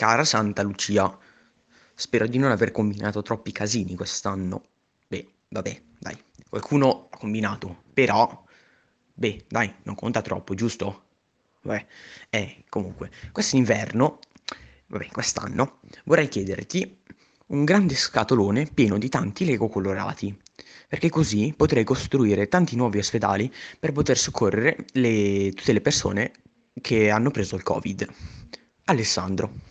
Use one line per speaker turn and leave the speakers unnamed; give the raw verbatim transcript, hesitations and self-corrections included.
Cara Santa Lucia, spero di non aver combinato troppi casini quest'anno. Beh, vabbè, dai, qualcuno ha combinato, però, beh, dai, non conta troppo, giusto? Vabbè, eh, comunque, quest'inverno, vabbè, quest'anno, vorrei chiederti un grande scatolone pieno di tanti Lego colorati, perché così potrei costruire tanti nuovi ospedali per poter soccorrere le- tutte le persone che hanno preso il Covid. Alessandro.